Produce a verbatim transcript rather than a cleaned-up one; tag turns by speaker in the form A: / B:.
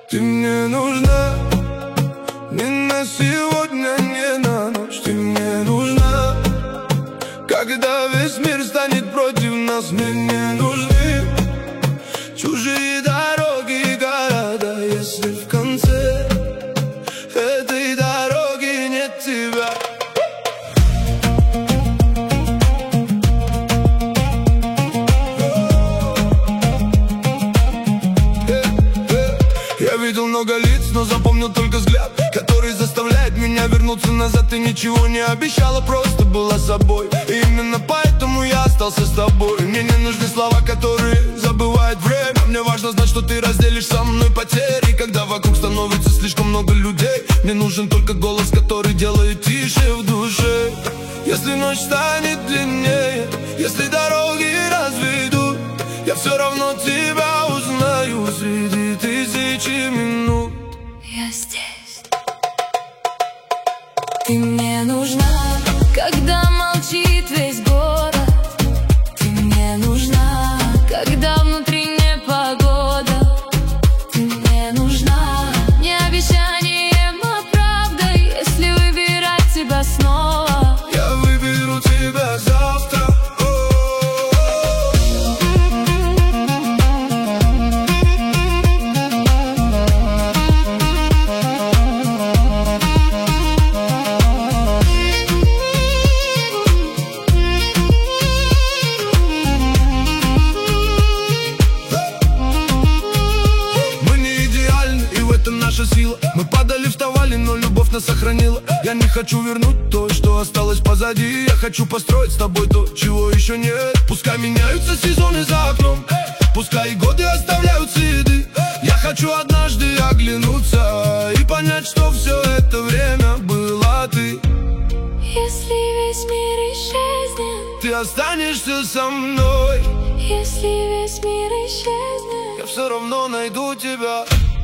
A: Ты мне нужна, не на сегодня, не на ночь. Ты мне нужна, когда весь мир станет против нас. Мне не нужны чужие дороги и города, если в конце этой дороги нет тебя. Я видел много лиц, но запомнил только взгляд, который заставляет меня вернуться назад. Ты ничего не обещала, просто была собой, и именно поэтому я остался с тобой. Мне не нужны слова, которые забывают время. Мне важно знать, что ты разделишь со мной потери, когда вокруг становится слишком много людей. Мне нужен только голос, который делает тише в душе. Если ночь станет длиннее, если дороги разведут, я все равно тебя узнаю среди тысячи минут.
B: Я здесь. Ты мне нужна, когда молчит весь город. Ты мне нужна, когда внутри непогода. Ты мне нужна, не обещанием, а правдой. Если выбирать тебя снова,
A: я выберу тебя завтра. Наша сила. Мы падали, вставали, но любовь нас сохранила. Я не хочу вернуть то, что осталось позади. Я хочу построить с тобой то, чего еще нет. Пускай меняются сезоны за окном, пускай годы оставляют следы. Я хочу однажды оглянуться и понять, что все это время была ты.
B: Если весь мир исчезнет,
A: ты останешься со мной.
B: Если весь мир исчезнет,
A: я все равно найду тебя.